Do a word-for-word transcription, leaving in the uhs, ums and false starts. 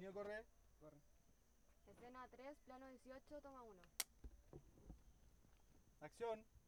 Sonido corre. Corre. Escena tres, plano dieciocho, toma uno. Acción.